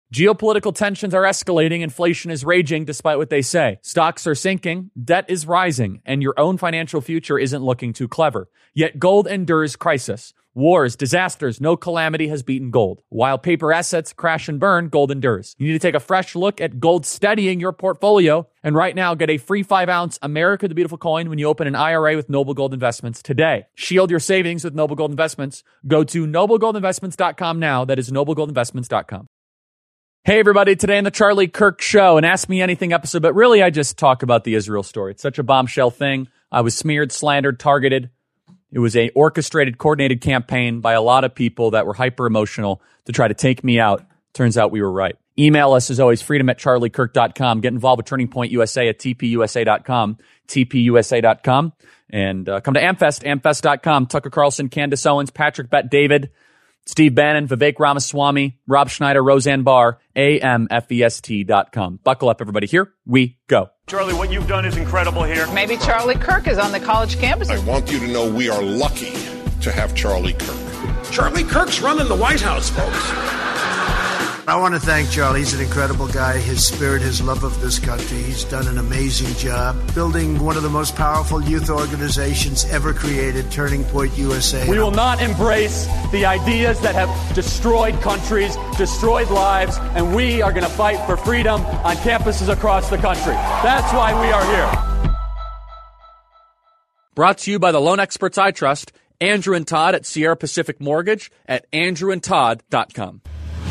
Geopolitical tensions are escalating, inflation is raging despite what they say. Stocks are sinking, debt is rising, and your own financial future isn't looking too clever. Yet gold endures crisis. Wars, disasters, no calamity has beaten gold. While paper assets crash and burn, gold endures. You need to take a fresh look at gold steadying your portfolio. And right now, get a free 5-ounce America the Beautiful coin when you open an IRA with Noble Gold Investments today. Shield your savings with Noble Gold Investments. Go to noblegoldinvestments.com now. That is noblegoldinvestments.com. Hey, everybody. Today on the Charlie Kirk Show, an Ask Me Anything episode, but really I just talk about the Israel story. It's such a bombshell thing. I was smeared, slandered, targeted. It was a orchestrated, coordinated campaign by a lot of people that were hyper-emotional to try to take me out. Turns out we were right. Email us, as always, freedom@charliekirk.com. Get involved with Turning Point USA at tpusa.com, tpusa.com. And come to Amfest, amfest.com. Tucker Carlson, Candace Owens, Patrick Bet-David, Steve Bannon, Vivek Ramaswamy, Rob Schneider, Roseanne Barr, amfest.com. Buckle up, everybody. Here we go. Charlie, what you've done is incredible here. Maybe Charlie Kirk is on the college campuses. I want you to know we are lucky to have Charlie Kirk. Charlie Kirk's running the White House, folks. I want to thank Charlie. He's an incredible guy. His spirit, his love of this country. He's done an amazing job building one of the most powerful youth organizations ever created, Turning Point USA. We will not embrace the ideas that have destroyed countries, destroyed lives, and we are going to fight for freedom on campuses across the country. That's why we are here. Brought to you by the loan experts I trust, Andrew and Todd at Sierra Pacific Mortgage at andrewandtodd.com.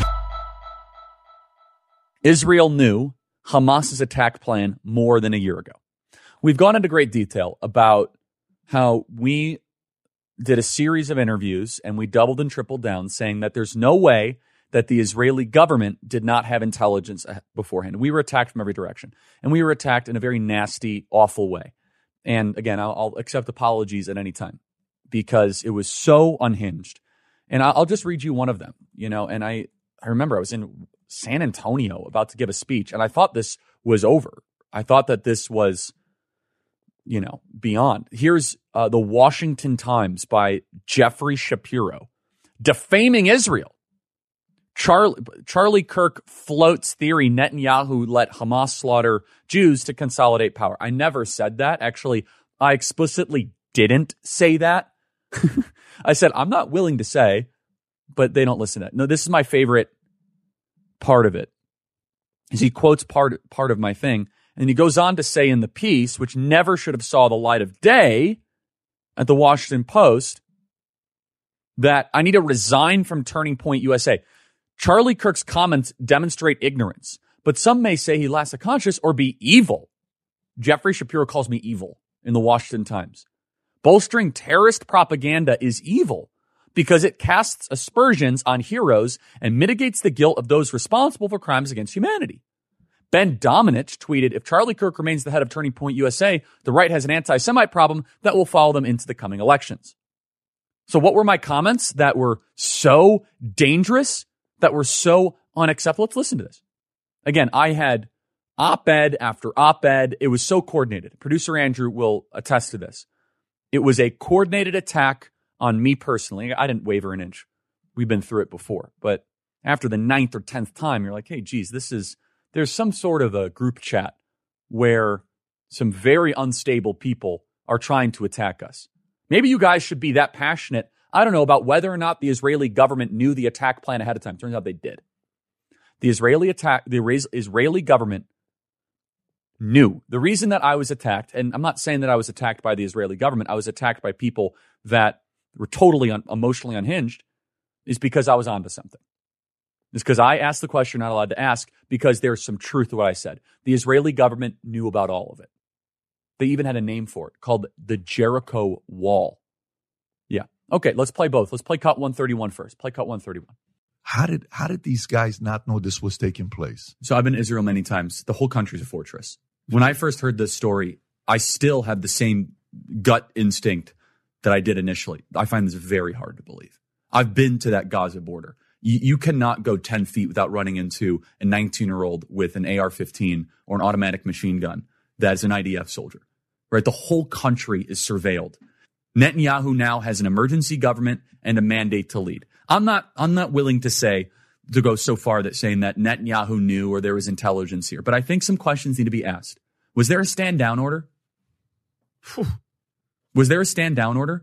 Israel knew Hamas's attack plan more than a year ago. We've gone into great detail about how we did a series of interviews and we doubled and tripled down saying that there's no way that the Israeli government did not have intelligence beforehand. We were attacked from every direction, and we were attacked in a very nasty, awful way. And again, I'll accept apologies at any time because it was so unhinged. And I'll just read you one of them, and I remember I was in San Antonio about to give a speech, and I thought this was over. I thought that this was, beyond. Here's the Washington Times by Jeffrey Shapiro, defaming Israel. Charlie Kirk floats theory Netanyahu let Hamas slaughter Jews to consolidate power. I never said that. Actually, I explicitly didn't say that. I said, I'm not willing to say, but they don't listen to it. No, this is my favorite part of it, is he quotes part of my thing, and he goes on to say in the piece, which never should have saw the light of day at the Washington Post, that I need to resign from Turning Point USA. Charlie Kirk's comments demonstrate ignorance, but some may say he lacks a conscience or be evil. Jeffrey Shapiro calls me evil in the Washington Times. Bolstering terrorist propaganda is evil because it casts aspersions on heroes and mitigates the guilt of those responsible for crimes against humanity. Ben Domenech tweeted, if Charlie Kirk remains the head of Turning Point USA, the right has an anti-Semite problem that will follow them into the coming elections. So what were my comments that were so dangerous, that were so unacceptable? Let's listen to this. Again, I had op-ed after op-ed. It was so coordinated. Producer Andrew will attest to this. It was a coordinated attack on me personally. I didn't waver an inch. We've been through it before. But after the 9th or 10th time, you're like, hey, geez, there's some sort of a group chat where some very unstable people are trying to attack us. Maybe you guys should be that passionate, I don't know, about whether or not the Israeli government knew the attack plan ahead of time. Turns out they did. The Israeli government knew. The reason that I was attacked, and I'm not saying that I was attacked by the Israeli government, I was attacked by people that were totally emotionally unhinged, is because I was onto something. It's because I asked the question you're not allowed to ask, because there's some truth to what I said. The Israeli government knew about all of it. They even had a name for it called the Jericho Wall. Yeah. Okay, let's play both. Let's play cut 131 first. Play cut 131. How did these guys not know this was taking place? So I've been to Israel many times. The whole country's a fortress. When I first heard this story, I still had the same gut instinct that I did initially. I find this very hard to believe. I've been to that Gaza border. You cannot go 10 feet without running into a 19-year-old with an AR-15 or an automatic machine gun that is an IDF soldier, right? The whole country is surveilled. Netanyahu now has an emergency government and a mandate to lead. I'm not willing to say to go so far that saying that Netanyahu knew or there was intelligence here. But I think some questions need to be asked. Was there a stand down order? Was there a stand down order?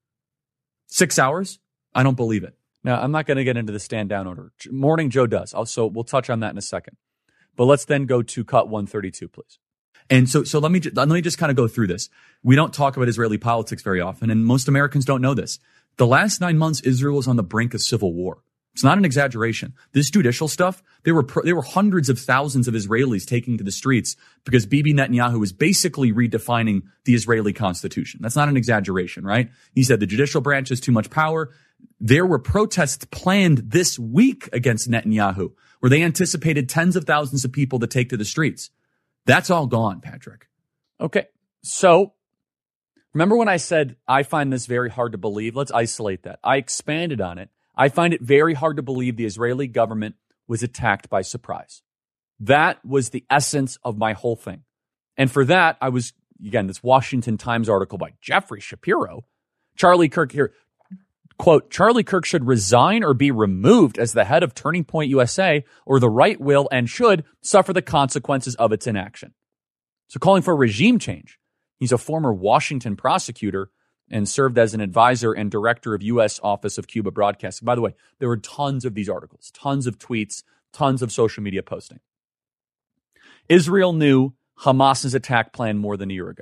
6 hours? I don't believe it. Now, I'm not going to get into the stand down order. Morning Joe does. Also, we'll touch on that in a second. But let's then go to cut 132, please. And so let me just kind of go through this. We don't talk about Israeli politics very often, and most Americans don't know this. The last 9 months, Israel was on the brink of civil war. It's not an exaggeration. This judicial stuff, there were hundreds of thousands of Israelis taking to the streets because Bibi Netanyahu was basically redefining the Israeli constitution. That's not an exaggeration, right? He said the judicial branch has too much power. There were protests planned this week against Netanyahu where they anticipated tens of thousands of people to take to the streets. That's all gone, Patrick. Okay, so remember when I said I find this very hard to believe? Let's isolate that. I expanded on it. I find it very hard to believe the Israeli government was attacked by surprise. That was the essence of my whole thing. And for that, I was, again, this Washington Times article by Jeffrey Shapiro. Charlie Kirk here, quote, Charlie Kirk should resign or be removed as the head of Turning Point USA, or the right will and should suffer the consequences of its inaction. So calling for regime change. He's a former Washington prosecutor and served as an advisor and director of U.S. Office of Cuba Broadcasting. By the way, there were tons of these articles, tons of tweets, tons of social media posting. Israel knew Hamas's attack plan more than a year ago.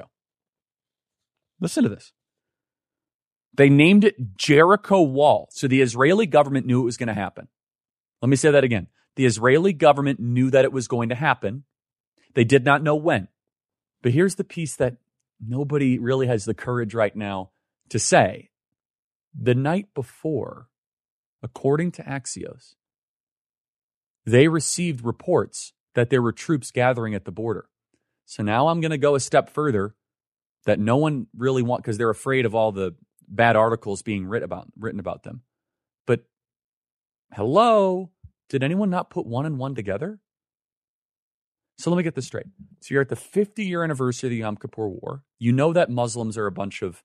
Listen to this. They named it Jericho Wall. So the Israeli government knew it was going to happen. Let me say that again. The Israeli government knew that it was going to happen. They did not know when. But here's the piece that nobody really has the courage right now to say. The night before, according to Axios, they received reports that there were troops gathering at the border. So now I'm going to go a step further that no one really wants, because they're afraid of all the bad articles being written about them. But hello, did anyone not put one and one together? So let me get this straight. So you're at the 50-year anniversary of the Yom Kippur War. You know that Muslims are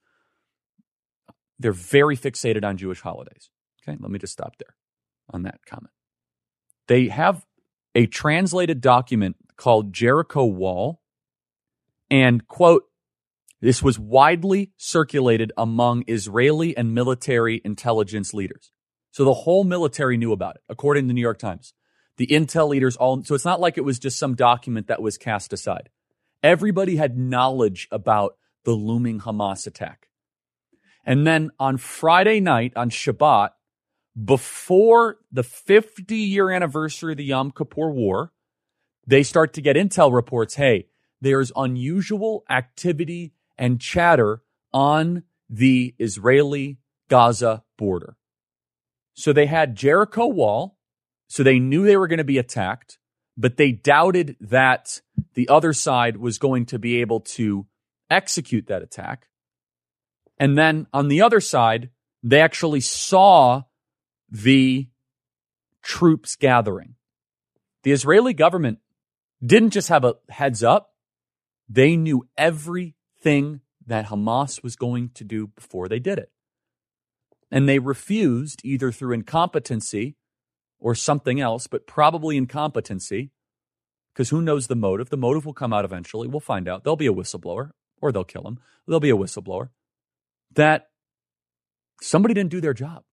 they're very fixated on Jewish holidays. Okay, let me just stop there on that comment. They have a translated document called Jericho Wall, and, quote, this was widely circulated among Israeli and military intelligence leaders. So the whole military knew about it, according to the New York Times. The intel leaders so it's not like it was just some document that was cast aside. Everybody had knowledge about the looming Hamas attack. And then on Friday night, on Shabbat, before the 50-year anniversary of the Yom Kippur War, they start to get intel reports. Hey, there's unusual activity and chatter on the Israeli-Gaza border. So they had Jericho Wall, so they knew they were going to be attacked, but they doubted that the other side was going to be able to execute that attack. And then on the other side, they actually saw the troops gathering. The Israeli government didn't just have a heads up. They knew everything that Hamas was going to do before they did it. And they refused, either through incompetency or something else, but probably incompetency, because who knows the motive? The motive will come out eventually. We'll find out. There'll be a whistleblower, or they'll kill him. There'll be a whistleblower. That somebody didn't do their job.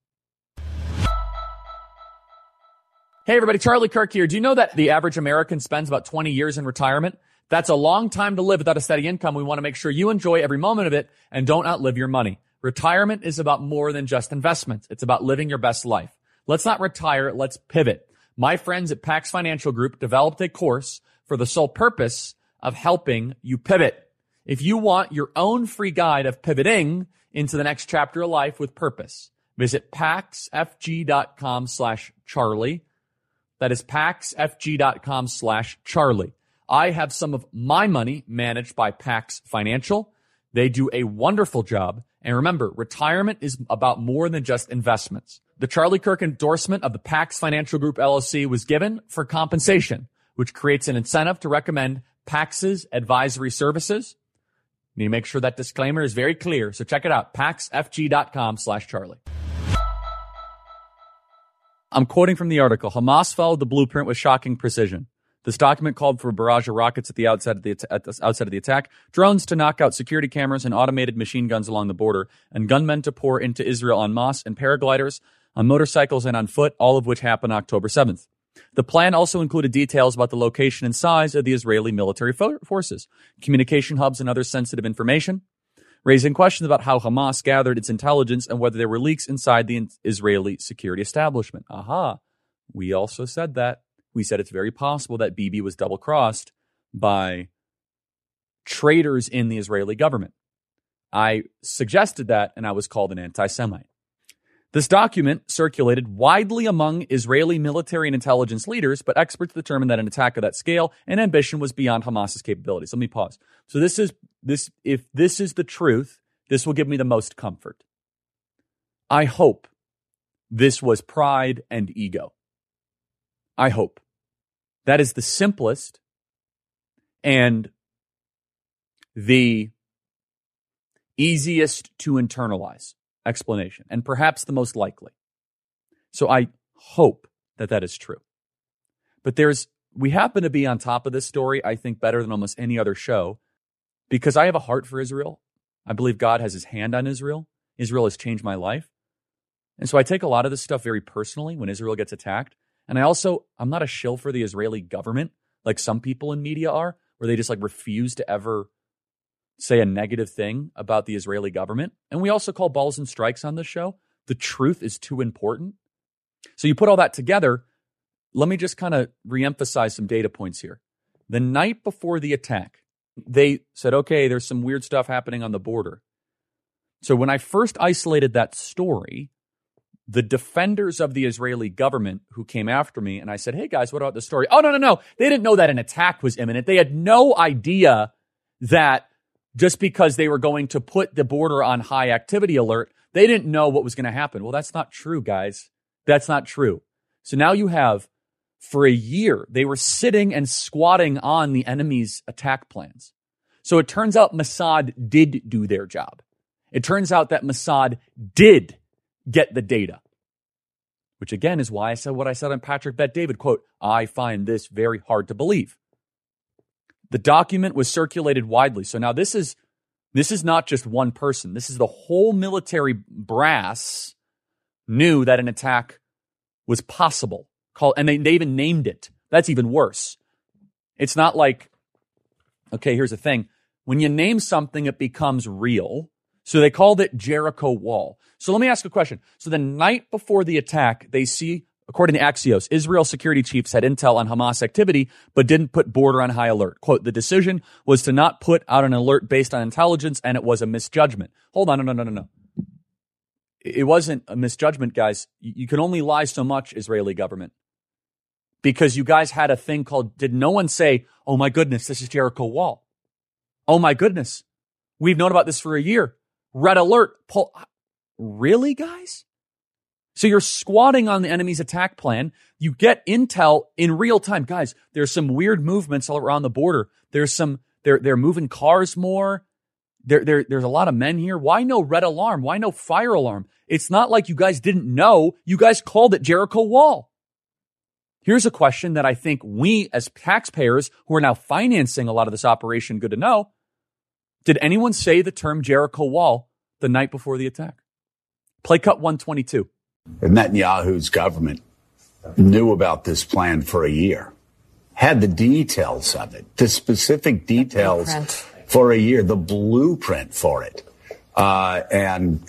Hey, everybody, Charlie Kirk here. Do you know that the average American spends about 20 years in retirement? That's a long time to live without a steady income. We want to make sure you enjoy every moment of it and don't outlive your money. Retirement is about more than just investments. It's about living your best life. Let's not retire. Let's pivot. My friends at Pax Financial Group developed a course for the sole purpose of helping you pivot. If you want your own free guide of pivoting into the next chapter of life with purpose, visit paxfg.com/Charlie. That is paxfg.com/Charlie. I have some of my money managed by Pax Financial. They do a wonderful job. And remember, retirement is about more than just investments. The Charlie Kirk endorsement of the Pax Financial Group LLC was given for compensation, which creates an incentive to recommend Pax's advisory services. You need to make sure that disclaimer is very clear. So check it out, paxfg.com/Charlie. I'm quoting from the article. Hamas followed the blueprint with shocking precision. This document called for a barrage of rockets at the outset of the attack, drones to knock out security cameras and automated machine guns along the border, and gunmen to pour into Israel en masse, and paragliders on motorcycles and on foot, all of which happened October 7th. The plan also included details about the location and size of the Israeli military forces, communication hubs, and other sensitive information, raising questions about how Hamas gathered its intelligence and whether there were leaks inside the Israeli security establishment. Aha. We also said that. We said it's very possible that Bibi was double-crossed by traitors in the Israeli government. I suggested that, and I was called an anti-Semite. This document circulated widely among Israeli military and intelligence leaders, but experts determined that an attack of that scale and ambition was beyond Hamas's capabilities. Let me pause. So if this is the truth, this will give me the most comfort. I hope this was pride and ego. I hope. That is the simplest and the easiest to internalize explanation, and perhaps the most likely. So I hope that that is true. But we happen to be on top of this story, I think, better than almost any other show, because I have a heart for Israel. I believe God has his hand on Israel. Israel has changed my life. And so I take a lot of this stuff very personally when Israel gets attacked. And I'm not a shill for the Israeli government, like some people in media are, where they just refuse to ever say a negative thing about the Israeli government. And we also call balls and strikes on this show. The truth is too important. So you put all that together. Let me just kind of reemphasize some data points here. The night before the attack, they said, okay, there's some weird stuff happening on the border. So when I first isolated that story, the defenders of the Israeli government who came after me, and I said, hey guys, what about the story? Oh, no. They didn't know that an attack was imminent. They had no idea that just because they were going to put the border on high activity alert, they didn't know what was going to happen. Well, that's not true, guys. That's not true. So now you have, for a year, they were sitting and squatting on the enemy's attack plans. So it turns out Mossad did do their job. It turns out that Mossad did get the data, which again is why I said what I said on Patrick Bet David, quote, I find this very hard to believe. The document was circulated widely. So now this is not just one person. This is the whole military brass knew that an attack was possible. And they even named it. That's even worse. It's not like, okay, here's the thing. When you name something, it becomes real. So they called it Jericho Wall. So let me ask a question. So the night before the attack, they see, according to Axios, Israel security chiefs had intel on Hamas activity, but didn't put border on high alert. Quote, the decision was to not put out an alert based on intelligence, and it was a misjudgment. Hold on, no. It wasn't a misjudgment, guys. You can only lie so much, Israeli government. Because you guys had a thing called, did no one say, oh my goodness, this is Jericho Wall? Oh my goodness. We've known about this for a year. Red alert. Really, guys? So you're squatting on the enemy's attack plan. You get intel in real time. Guys, there's some weird movements all around the border. They're moving cars more. There's a lot of men here. Why no red alarm? Why no fire alarm? It's not like you guys didn't know. You guys called it Jericho Wall. Here's a question that I think we as taxpayers who are now financing a lot of this operation, good to know. Did anyone say the term Jericho Wall the night before the attack? Play cut 122. Netanyahu's government knew about this plan for a year, had the details of it, the specific details for a year, the blueprint for it, and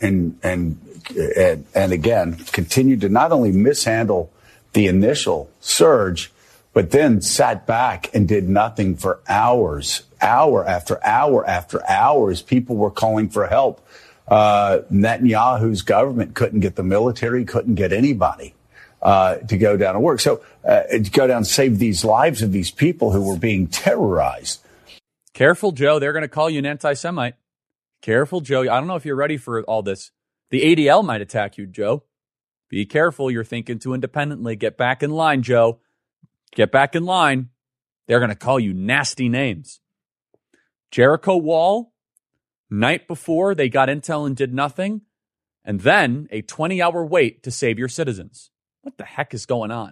again continued to not only mishandle the initial surge, but then sat back and did nothing for hours, hour after hour after hours. People were calling for help. Netanyahu's government couldn't get the military, couldn't get anybody to go down and work. So to go down and save these lives of these people who were being terrorized. Careful, Joe. They're going to call you an anti-Semite. Careful, Joe. I don't know if you're ready for all this. The ADL might attack you, Joe. Be careful. You're thinking too independently. Get back in line, Joe. Get back in line. They're going to call you nasty names. Jericho Wall. Night before, they got intel and did nothing. And then a 20-hour wait to save your citizens. What the heck is going on?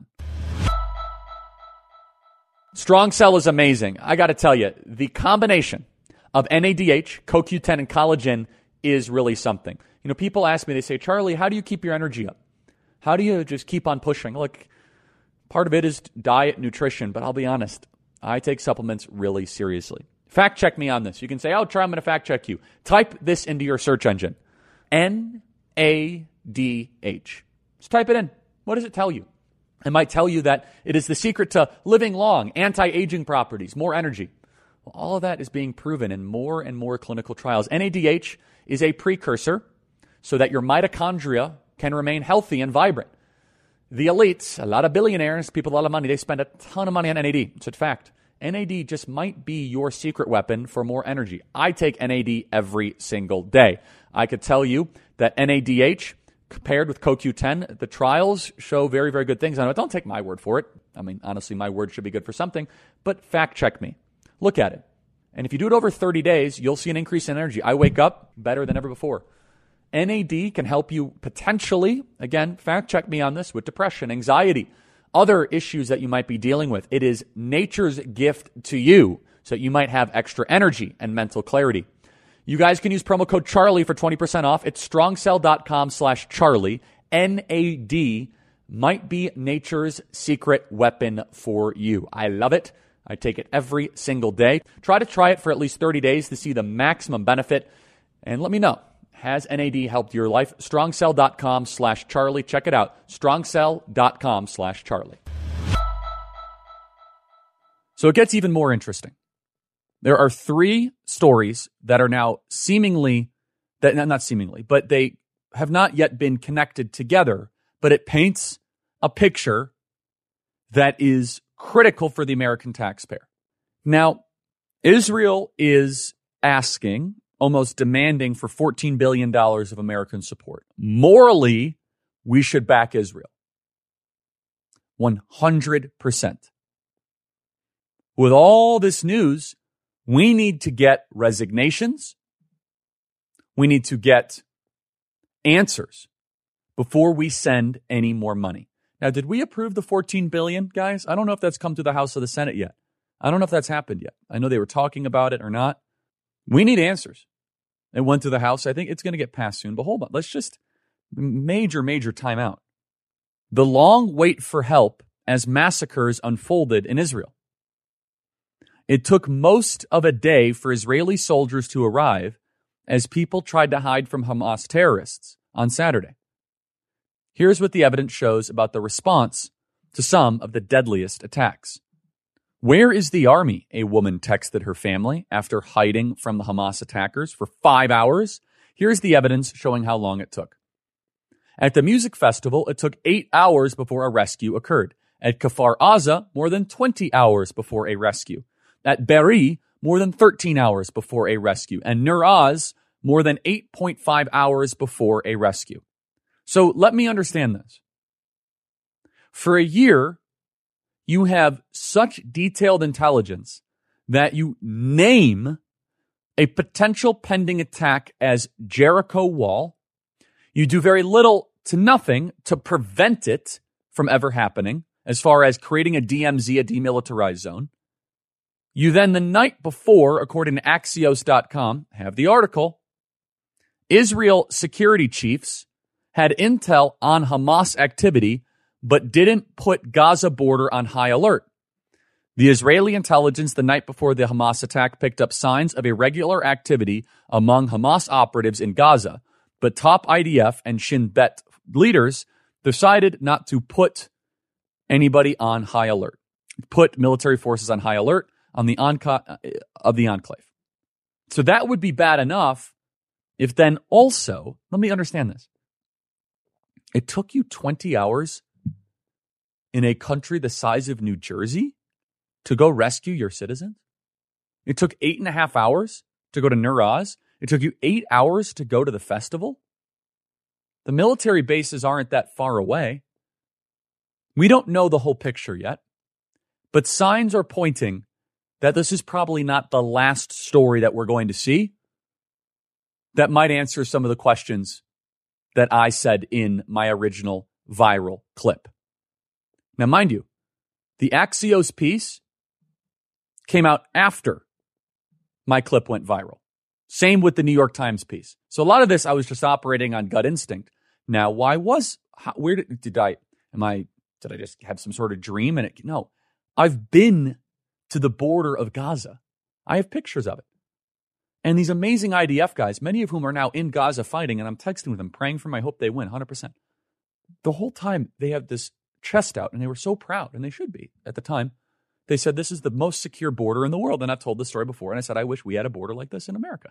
Strong Cell is amazing. I got to tell you, the combination of NADH, CoQ10, and collagen is really something. You know, people ask me, they say, Charlie, how do you keep your energy up? How do you just keep on pushing? Look, part of it is diet, nutrition, but I'll be honest, I take supplements really seriously. Fact check me on this. You can say, oh, Charlie, I'm going to fact check you. Type this into your search engine. NADH. Just type it in. What does it tell you? It might tell you that it is the secret to living long, anti-aging properties, more energy. Well, all of that is being proven in more and more clinical trials. NADH is a precursor so that your mitochondria can remain healthy and vibrant. The elites, a lot of billionaires, people with a lot of money, they spend a ton of money on NAD. It's a fact. NAD just might be your secret weapon for more energy. I take NAD every single day. I could tell you that NADH compared with CoQ10, the trials show very, very good things. I know, don't take my word for it. I mean, honestly, my word should be good for something, but fact check me. Look at it. And if you do it over 30 days, you'll see an increase in energy. I wake up better than ever before. NAD can help you potentially, again, fact check me on this, with depression, anxiety, other issues that you might be dealing with. It is nature's gift to you so that you might have extra energy and mental clarity. You guys can use promo code Charlie for 20% off. It's strongcell.com/Charlie. NAD might be nature's secret weapon for you. I love it. I take it every single day. Try it for at least 30 days to see the maximum benefit. And let me know. Has NAD helped your life? strongcell.com/Charlie. Check it out. strongcell.com/Charlie. So it gets even more interesting. There are 3 stories that are now not seemingly, but they have not yet been connected together, but it paints a picture that is critical for the American taxpayer. Now, Israel is asking, almost demanding for $14 billion of American support. Morally, we should back Israel. 100%. With all this news, we need to get resignations. We need to get answers before we send any more money. Now, did we approve the $14 billion, guys? I don't know if that's come to the House or the Senate yet. I don't know if that's happened yet. I know they were talking about it or not. We need answers. It went to the House. I think it's going to get passed soon. But hold on. Let's just major timeout. The long wait for help as massacres unfolded in Israel. It took most of a day for Israeli soldiers to arrive as people tried to hide from Hamas terrorists on Saturday. Here's what the evidence shows about the response to some of the deadliest attacks. Where is the army? A woman texted her family after hiding from the Hamas attackers for 5 hours. Here's the evidence showing how long it took. At the music festival, it took 8 hours before a rescue occurred. At Kfar Aza, more than 20 hours before a rescue. At Be'eri, more than 13 hours before a rescue. And Nur Az, more than 8.5 hours before a rescue. So let me understand this. For a year, you have such detailed intelligence that you name a potential pending attack as Jericho Wall. You do very little to nothing to prevent it from ever happening, as far as creating a DMZ, a demilitarized zone. You then, the night before, according to Axios.com, have the article, Israel security chiefs had intel on Hamas activity, but didn't put Gaza border on high alert. The Israeli intelligence the night before the Hamas attack picked up signs of irregular activity among Hamas operatives in Gaza, but top IDF and Shin Bet leaders decided not to put anybody on high alert, put military forces on high alert on the enclave. So that would be bad enough if then also, let me understand this. It took you 20 hours in a country the size of New Jersey to go rescue your citizens? It took 8.5 hours to go to Nur Az. It took you 8 hours to go to the festival. The military bases aren't that far away. We don't know the whole picture yet, but signs are pointing that this is probably not the last story that we're going to see that might answer some of the questions that I said in my original viral clip. Now, mind you, the Axios piece came out after my clip went viral. Same with the New York Times piece. So a lot of this, I was just operating on gut instinct. Now, did I just have some sort of dream? No, I've been to the border of Gaza. I have pictures of it. And these amazing IDF guys, many of whom are now in Gaza fighting, and I'm texting with them, praying for them. I hope they win, 100%. The whole time they have this chest out, and they were so proud, and they should be at the time. They said, this is the most secure border in the world. And I've told this story before, and I said, I wish we had a border like this in America.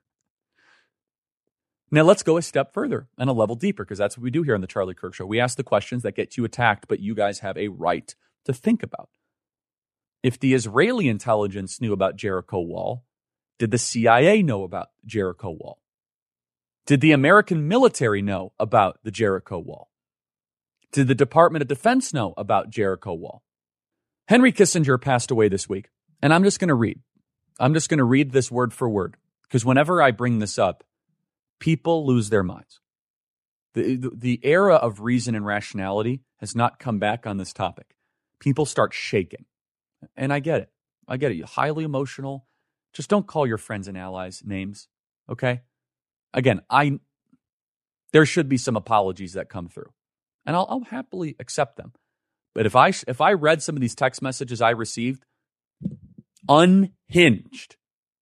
Now, let's go a step further and a level deeper, because that's what we do here on the Charlie Kirk Show. We ask the questions that get you attacked, but you guys have a right to think about. If the Israeli intelligence knew about Jericho Wall, did the CIA know about Jericho Wall? Did the American military know about the Jericho Wall? Did the Department of Defense know about Jericho Wall? Henry Kissinger passed away this week, and I'm just going to read. I'm just going to read this word for word, because whenever I bring this up, people lose their minds. The era of reason and rationality has not come back on this topic. People start shaking, and I get it. I get it. You're highly emotional. Just don't call your friends and allies names, okay? Again, there should be some apologies that come through, and I'll happily accept them. But if I read some of these text messages I received, unhinged.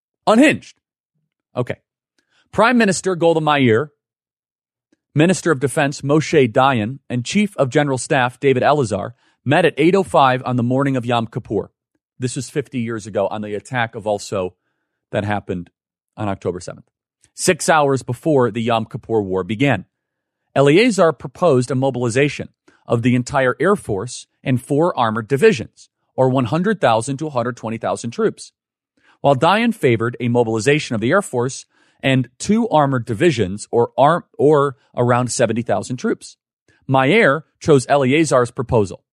Okay. Prime Minister Golda Meir, Minister of Defense Moshe Dayan, and Chief of General Staff David Elazar met at 8:05 on the morning of Yom Kippur. This was 50 years ago on the attack of also that happened on October 7th. 6 hours before the Yom Kippur War began. Elazar proposed a mobilization of the entire Air Force and 4 armored divisions, or 100,000 to 120,000 troops, while Dayan favored a mobilization of the Air Force and 2 armored divisions, or around 70,000 troops. Meir chose Eleazar's proposal.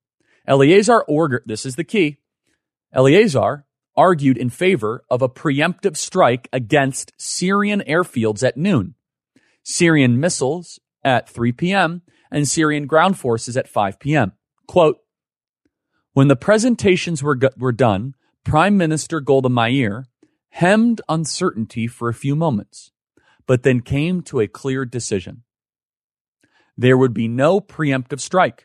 This is the key. Eleazar argued in favor of a preemptive strike against Syrian airfields at noon, Syrian missiles at 3 p.m., and Syrian ground forces at 5 p.m. Quote, when the presentations were done, Prime Minister Golda Meir hemmed uncertainty for a few moments, but then came to a clear decision. There would be no preemptive strike.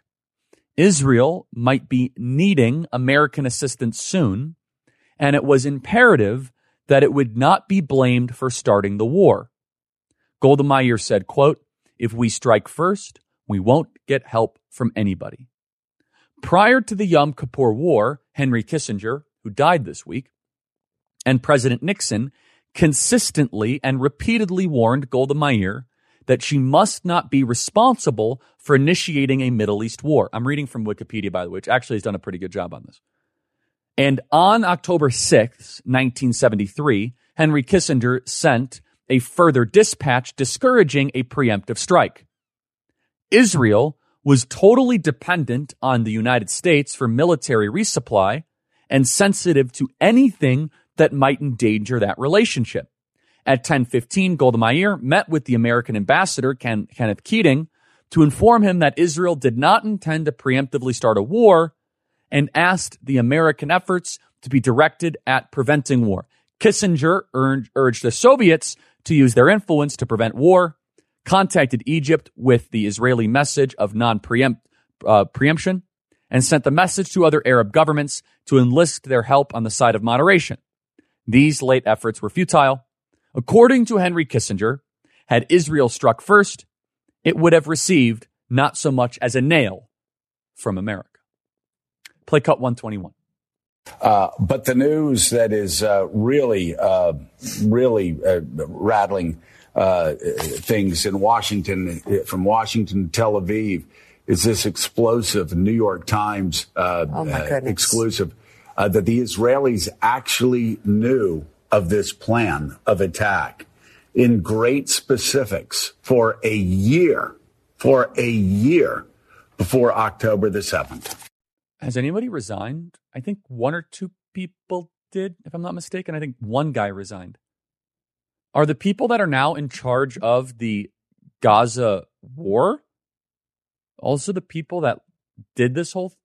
Israel might be needing American assistance soon, and it was imperative that it would not be blamed for starting the war. Golda Meir said, quote, if we strike first, we won't get help from anybody. Prior to the Yom Kippur War, Henry Kissinger, who died this week, and President Nixon consistently and repeatedly warned Golda Meir that she must not be responsible for initiating a Middle East war. I'm reading from Wikipedia, by the way, which actually has done a pretty good job on this. And on October 6th, 1973, Henry Kissinger sent a further dispatch discouraging a preemptive strike. Israel was totally dependent on the United States for military resupply and sensitive to anything that might endanger that relationship. At 10:15, Golda Meir met with the American ambassador, Kenneth Keating, to inform him that Israel did not intend to preemptively start a war and asked the American efforts to be directed at preventing war. Kissinger urged the Soviets to use their influence to prevent war, contacted Egypt with the Israeli message of non-preemption, and sent the message to other Arab governments to enlist their help on the side of moderation. These late efforts were futile. According to Henry Kissinger, had Israel struck first, it would have received not so much as a nail from America. Play cut 121. But the news that is really rattling things in Washington, from Washington to Tel Aviv, is this explosive New York Times exclusive that the Israelis actually knew of this plan of attack in great specifics for a year before October the 7th. Has anybody resigned? I think 1 or 2 people did, if I'm not mistaken. I think 1 guy resigned. Are the people that are now in charge of the Gaza war also the people that did this whole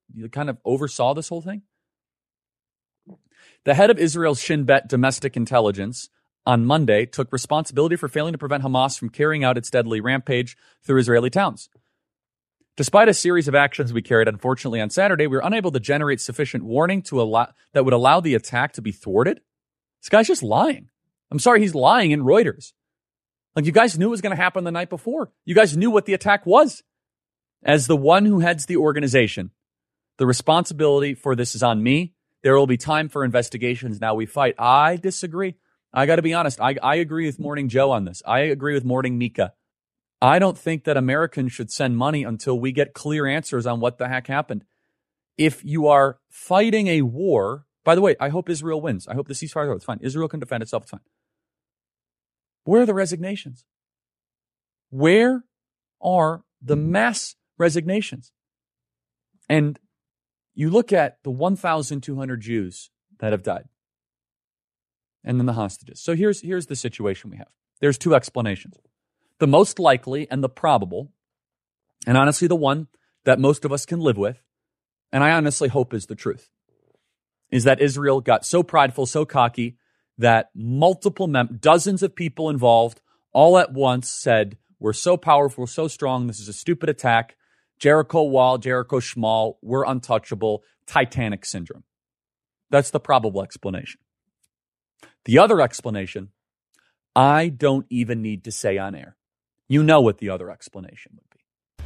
kind of oversaw this whole thing? The head of Israel's Shin Bet domestic intelligence on Monday took responsibility for failing to prevent Hamas from carrying out its deadly rampage through Israeli towns. Despite a series of actions we carried, unfortunately, on Saturday, we were unable to generate sufficient warning that would allow the attack to be thwarted. This guy's just lying. I'm sorry, he's lying in Reuters. Like, you guys knew it was going to happen the night before. You guys knew what the attack was. As the one who heads the organization, the responsibility for this is on me. There will be time for investigations. Now we fight. I disagree. I got to be honest. I agree with Morning Joe on this. I agree with Morning Mika. I don't think that Americans should send money until we get clear answers on what the heck happened. If you are fighting a war, by the way, I hope Israel wins. I hope the ceasefire goes. It's fine. Israel can defend itself. It's fine. Where are the resignations? Where are the mass resignations? And you look at the 1,200 Jews that have died, and then the hostages. So here's the situation we have. There's two explanations. The most likely and the probable, and honestly the one that most of us can live with, and I honestly hope is the truth, is that Israel got so prideful, so cocky, that dozens of people involved all at once said, we're so powerful, we're so strong, this is a stupid attack, Jericho Wall, Jericho Schmal, we're untouchable, Titanic syndrome. That's the probable explanation. The other explanation, I don't even need to say on air. You know what the other explanation would be.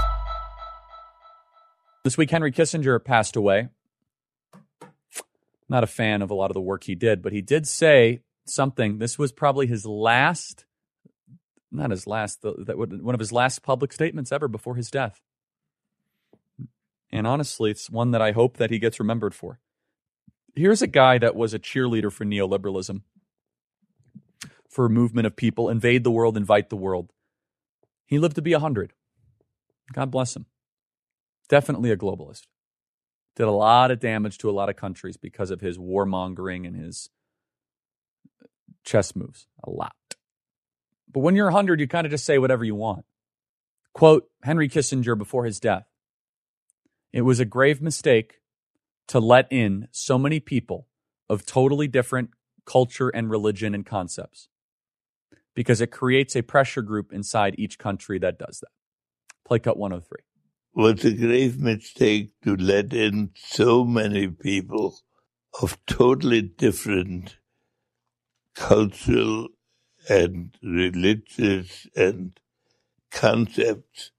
This week, Henry Kissinger passed away. Not a fan of a lot of the work he did, but he did say something. This was probably his last, one of his last public statements ever before his death. And honestly, it's one that I hope that he gets remembered for. Here's a guy that was a cheerleader for neoliberalism, for a movement of people, invade the world, invite the world. He lived to be 100. God bless him. Definitely a globalist. Did a lot of damage to a lot of countries because of his warmongering and his chess moves. A lot. But when you're 100, you kind of just say whatever you want. Quote, Henry Kissinger before his death. It was a grave mistake to let in so many people of totally different culture and religion and concepts, because it creates a pressure group inside each country that does that. Play cut 103. Was a grave mistake to let in so many people of totally different cultural and religious and concepts,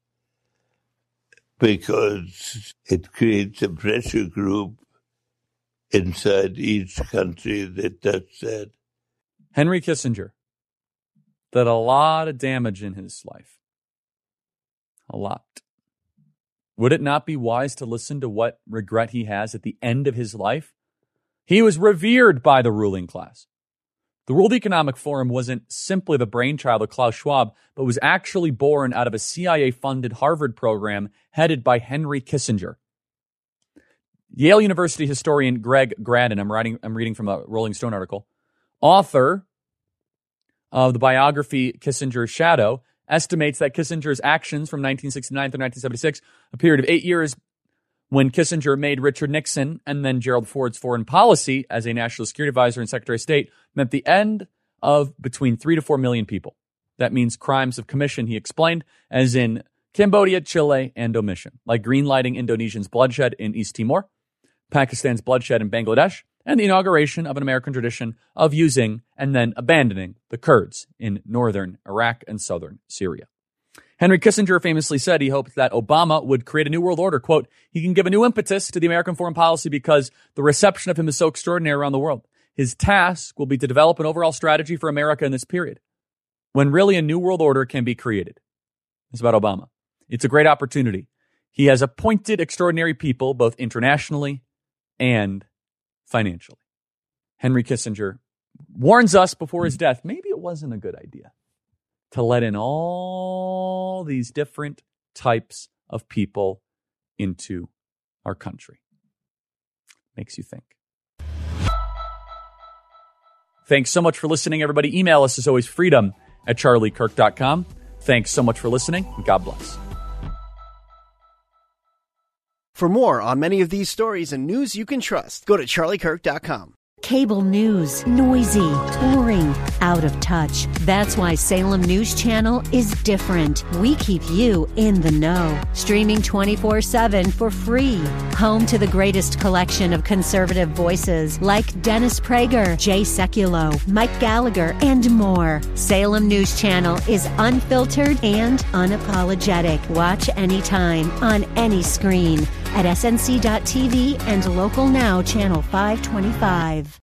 because it creates a pressure group inside each country that does that. Henry Kissinger did a lot of damage in his life. A lot. Would it not be wise to listen to what regret he has at the end of his life? He was revered by the ruling class. The World Economic Forum wasn't simply the brainchild of Klaus Schwab, but was actually born out of a CIA-funded Harvard program headed by Henry Kissinger. Yale University historian Greg Graddon, I'm reading from a Rolling Stone article, author of the biography Kissinger's Shadow, estimates that Kissinger's actions from 1969 through 1976, a period of 8 years when Kissinger made Richard Nixon and then Gerald Ford's foreign policy as a national security advisor and Secretary of State, meant the end of between 3 to 4 million people. That means crimes of commission, he explained, as in Cambodia, Chile, and omission, like greenlighting Indonesians' bloodshed in East Timor, Pakistan's bloodshed in Bangladesh, and the inauguration of an American tradition of using and then abandoning the Kurds in northern Iraq and southern Syria. Henry Kissinger famously said he hoped that Obama would create a new world order. Quote, he can give a new impetus to the American foreign policy because the reception of him is so extraordinary around the world. His task will be to develop an overall strategy for America in this period, when really a new world order can be created. It's about Obama. It's a great opportunity. He has appointed extraordinary people, both internationally and financially. Henry Kissinger warns us before his death, maybe it wasn't a good idea to let in all these different types of people into our country. Makes you think. Thanks so much for listening, everybody. Email us as always, freedom@charliekirk.com. Thanks so much for listening, and God bless. For more on many of these stories and news you can trust, go to charliekirk.com. Cable news, noisy, boring, out of touch. That's why Salem News Channel is different. We keep you in the know. Streaming 24/7 for free. Home to the greatest collection of conservative voices like Dennis Prager, Jay Sekulow, Mike Gallagher, and more. Salem News Channel is unfiltered and unapologetic. Watch anytime, on any screen, at snc.tv and Local Now Channel 525.